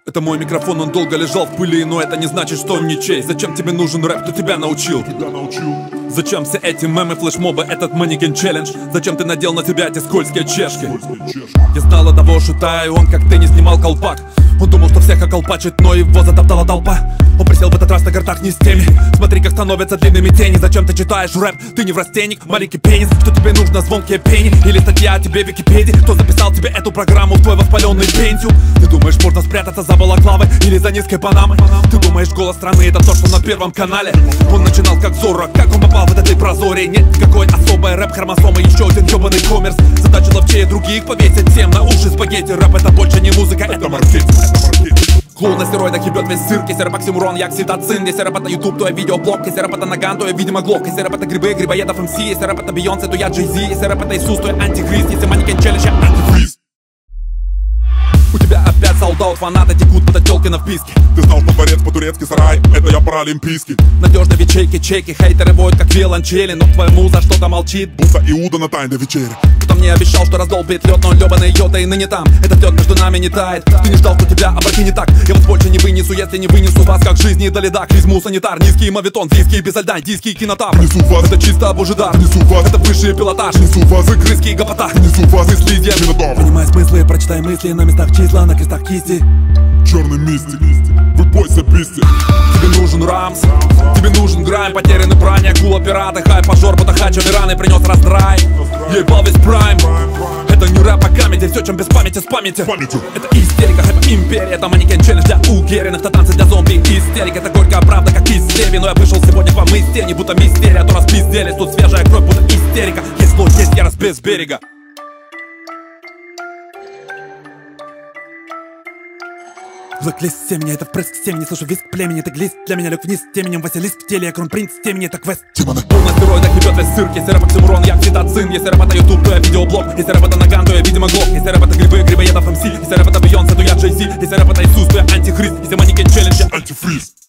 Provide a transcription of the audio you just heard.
Это мой микрофон, он долго лежал в пыли, но это не значит, что он ничей. Зачем тебе нужен рэп, кто тебя научил? Зачем все эти мемы, флешмобы, этот манекен челлендж? Зачем ты надел на себя эти скользкие чешки? Я знал одного шута, и он как ты не снимал колпак. Он думал, что всех околпачит, но его затоптала толпа. Он присел в этот раз на картах не с теми. Смотри, как становятся длинными тени. Зачем ты читаешь рэп? Ты не врастенник, маленький пенис. Что тебе нужно, звонкие пени? Или статья о тебе в Википедии? Кто записал тебе эту программу в твой воспаленный пентиум? Ты думаешь, можно спрятаться за балаклавой или за низкой панамой? Ты думаешь, голос страны это то, что на Первом канале? Он начинал как Зорро, как он попал в этот прозорий? Нет никакой особой рэп-хромосомы, еще один ёбаный коммерс. Задача ловчее других повесить всем на уши спагетти. Рэп это больше не музыка, это маркетинг. Клоун на стероидах ебет весь цирк. Если рэп оксимурон, я окситоцин. Если рэп это ютуб, то я видеоблог. Если рэп это наган, то я видимо глок. Если рэп это грибы, грибоедов МС. Если рэп это Бейонсе, то я Джей-Зи. Если рэп это Иисус, то я антихрист. Если манекен челлендж, я антифриз. У тебя опять солдат, фанаты текут под отёлки на вписке. Ты знал, что дворец по-турецки сарай, это я паралимпийский. Надежно в ячейке чеки, хейтеры воют как виолончели. Но твоя муза что-то молчит, будто Иуда на тайной вечере. Кто мне обещал, что раздолбит лед, но он ёбаный йота и ныне там. Этот лед между нами не тает. Ты не ждал, что тебя опрокинет так. Я вас больше не вынесу, если не вынесу вас как жизни до леда. Клизму санитар, низкий мавитон, близкий без льда, индийский кинотавр. Несу вас, это чисто божий дар. Несу вас, это высший пилотаж. Несу вас, вы крыски и гопота. Несу вас, и слизья минотавр. Понимай смыслы, прочитай мысли на местах числа, на крестах кисти. Черный мистик, вы бойся писти. Тебе нужен рамс, тебе нужен грайм. Потеряны брани, акула, пираты, хай, пожор, потахача, раны принес раздрай. Ебал весь прайм. Это не рэп, а комедий, все, чем без памяти, спамите. Это истерика, это империя, это манекен челлендж для уверенных, это танцы для зомби. Истерика, это горькая правда, как из стеби. Но я вышел сегодня к вам из тени, будто мистерия. То распизделись, тут свежая кровь, будто истерика. Есть зло, есть ярость без берега. Влак лист семени, это впрыск семени. Слышу виск племени, ты глист для меня лег вниз теменем. Василиск в теле, я кронпринц темени, это квест. Он на стероидах ебет весь цирк. Если рэп оксимурон, я окситоцин. Если рэп это ютуб, то я видеоблог. Если рэп это наган, то я видимо глок. Если рэп это грибы, грибоедов МС. Если рэп это Бейонсе, то я Джей-Зи. Если рэп это Иисус, то я антихрист. Если манекен челлендж, я антифриз.